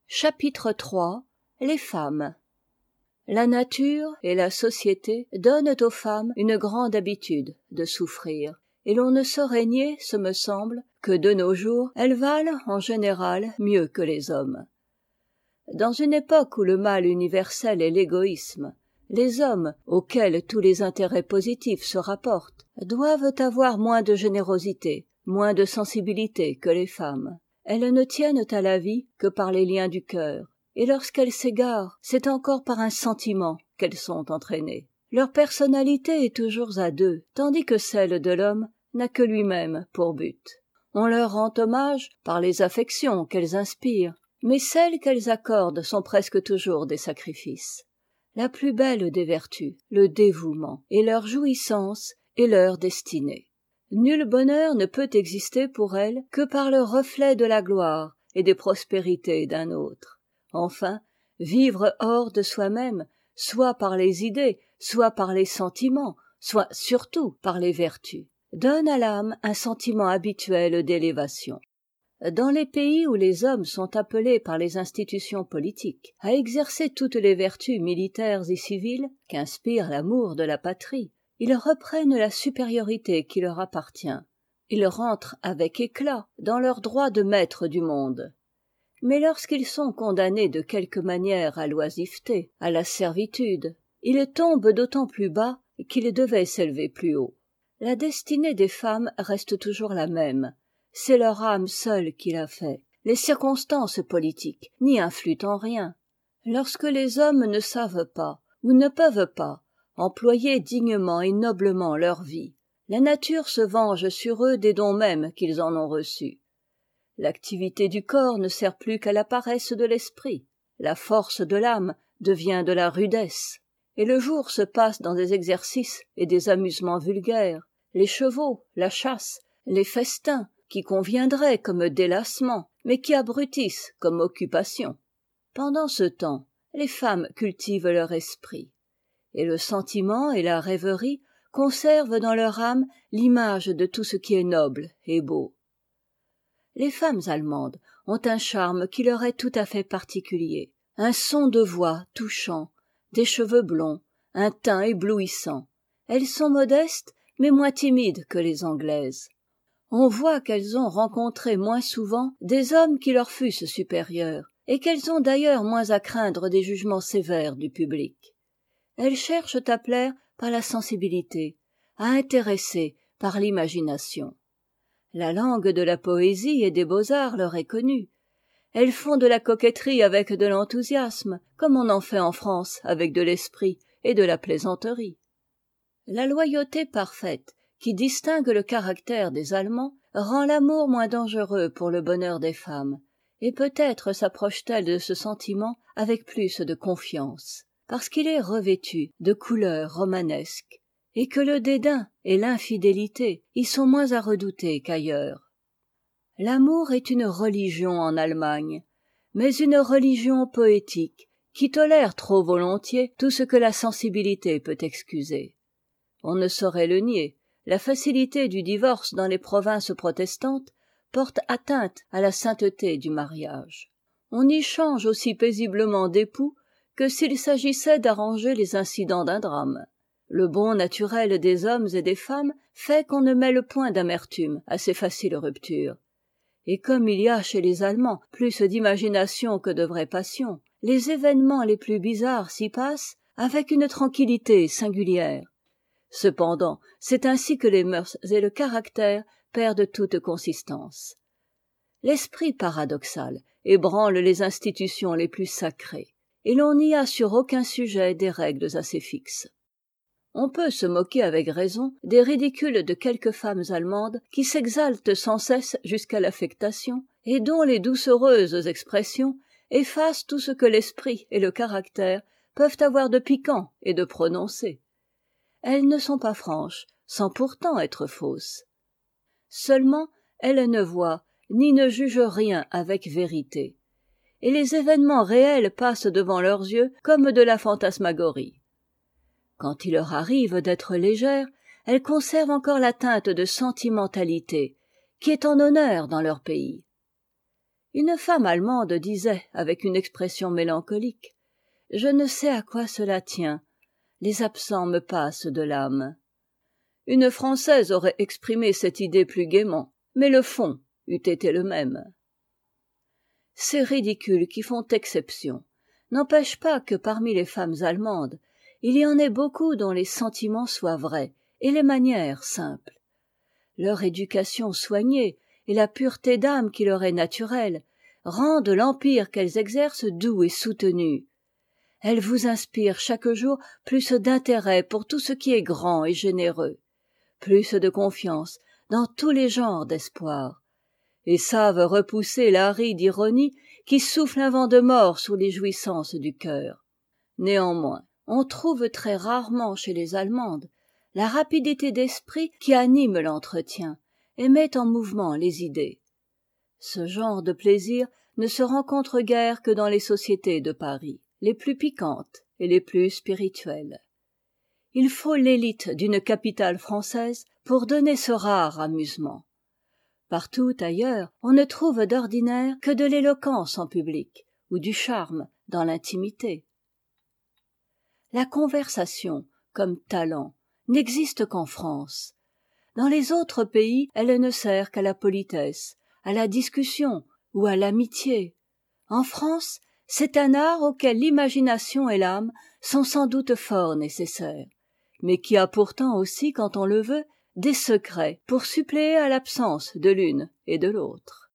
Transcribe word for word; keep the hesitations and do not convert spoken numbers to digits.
chapitre trois les femmes. La nature et la société donnent aux femmes une grande habitude de souffrir, et l'on ne saurait nier, ce me semble, que de nos jours elles valent en général mieux que les hommes. Dans une époque où le mal universel est l'égoïsme, les hommes, auxquels tous les intérêts positifs se rapportent, doivent avoir moins de générosité, moins de sensibilité que les femmes. Elles ne tiennent à la vie que par les liens du cœur, et lorsqu'elles s'égarent, c'est encore par un sentiment qu'elles sont entraînées. Leur personnalité est toujours à deux, tandis que celle de l'homme n'a que lui-même pour but. On leur rend hommage par les affections qu'elles inspirent, mais celles qu'elles accordent sont presque toujours des sacrifices. La plus belle des vertus, le dévouement, et leur jouissance est leur destinée. Nul bonheur ne peut exister pour elles que par le reflet de la gloire et des prospérités d'un autre. Enfin, vivre hors de soi-même, soit par les idées, soit par les sentiments, soit surtout par les vertus, donne à l'âme un sentiment habituel d'élévation. Dans les pays où les hommes sont appelés par les institutions politiques à exercer toutes les vertus militaires et civiles qu'inspire l'amour de la patrie, ils reprennent la supériorité qui leur appartient. Ils rentrent avec éclat dans leur droit de maître du monde. Mais lorsqu'ils sont condamnés de quelque manière à l'oisiveté, à la servitude, ils tombent d'autant plus bas qu'ils devaient s'élever plus haut. La destinée des femmes reste toujours la même. C'est leur âme seule qui l'a fait. Les circonstances politiques n'y influent en rien. Lorsque les hommes ne savent pas, ou ne peuvent pas, employer dignement et noblement leur vie, la nature se venge sur eux des dons mêmes qu'ils en ont reçus. L'activité du corps ne sert plus qu'à la paresse de l'esprit. La force de l'âme devient de la rudesse. Et le jour se passe dans des exercices et des amusements vulgaires. Les chevaux, la chasse, les festins, qui conviendraient comme délassement, mais qui abrutissent comme occupation. Pendant ce temps, les femmes cultivent leur esprit. Et le sentiment et la rêverie conservent dans leur âme l'image de tout ce qui est noble et beau. Les femmes allemandes ont un charme qui leur est tout à fait particulier, un son de voix touchant, des cheveux blonds, un teint éblouissant. Elles sont modestes, mais moins timides que les Anglaises. On voit qu'elles ont rencontré moins souvent des hommes qui leur fussent supérieurs, et qu'elles ont d'ailleurs moins à craindre des jugements sévères du public. Elles cherchent à plaire par la sensibilité, à intéresser par l'imagination. La langue de la poésie et des beaux-arts leur est connue. Elles font de la coquetterie avec de l'enthousiasme, comme on en fait en France avec de l'esprit et de la plaisanterie. La loyauté parfaite, qui distingue le caractère des Allemands, rend l'amour moins dangereux pour le bonheur des femmes, et peut-être s'approche-t-elle de ce sentiment avec plus de confiance, parce qu'il est revêtu de couleurs romanesques, et que le dédain et l'infidélité y sont moins à redouter qu'ailleurs. L'amour est une religion en Allemagne, mais une religion poétique, qui tolère trop volontiers tout ce que la sensibilité peut excuser. On ne saurait le nier, la facilité du divorce dans les provinces protestantes porte atteinte à la sainteté du mariage. On y change aussi paisiblement d'époux que s'il s'agissait d'arranger les incidents d'un drame. Le bon naturel des hommes et des femmes fait qu'on ne mêle point d'amertume à ces faciles ruptures. Et comme il y a chez les Allemands plus d'imagination que de vraie passion, les événements les plus bizarres s'y passent avec une tranquillité singulière. Cependant, c'est ainsi que les mœurs et le caractère perdent toute consistance. L'esprit paradoxal ébranle les institutions les plus sacrées, et l'on n'y a sur aucun sujet des règles assez fixes. On peut se moquer avec raison des ridicules de quelques femmes allemandes qui s'exaltent sans cesse jusqu'à l'affectation, et dont les doucereuses expressions effacent tout ce que l'esprit et le caractère peuvent avoir de piquant et de prononcé. Elles ne sont pas franches, sans pourtant être fausses. Seulement, elles ne voient ni ne jugent rien avec vérité, et les événements réels passent devant leurs yeux comme de la fantasmagorie. Quand il leur arrive d'être légères, elles conservent encore la teinte de sentimentalité qui est en honneur dans leur pays. une femme allemande disait avec une expression mélancolique: je ne sais à quoi cela tient, les absents me passent de l'âme. Une française aurait exprimé cette idée plus gaiement, mais le fond eût été le même. Ces ridicules qui font exception n'empêchent pas que parmi les femmes allemandes il y en ait beaucoup dont les sentiments soient vrais et les manières simples. Leur éducation soignée et la pureté d'âme qui leur est naturelle rendent l'empire qu'elles exercent doux et soutenu. Elles vous inspirent chaque jour plus d'intérêt pour tout ce qui est grand et généreux, plus de confiance dans tous les genres d'espoir, et savent repousser l'aride ironie qui souffle un vent de mort sous les jouissances du cœur. Néanmoins, on trouve très rarement chez les Allemandes la rapidité d'esprit qui anime l'entretien et met en mouvement les idées. Ce genre de plaisir ne se rencontre guère que dans les sociétés de Paris, les plus piquantes et les plus spirituelles. Il faut l'élite d'une capitale française pour donner ce rare amusement. Partout ailleurs, on ne trouve d'ordinaire que de l'éloquence en public ou du charme dans l'intimité. La conversation, comme talent, n'existe qu'en France. Dans les autres pays, elle ne sert qu'à la politesse, à la discussion ou à l'amitié. En France, c'est un art auquel l'imagination et l'âme sont sans doute fort nécessaires, mais qui a pourtant aussi, quand on le veut, des secrets pour suppléer à l'absence de l'une et de l'autre.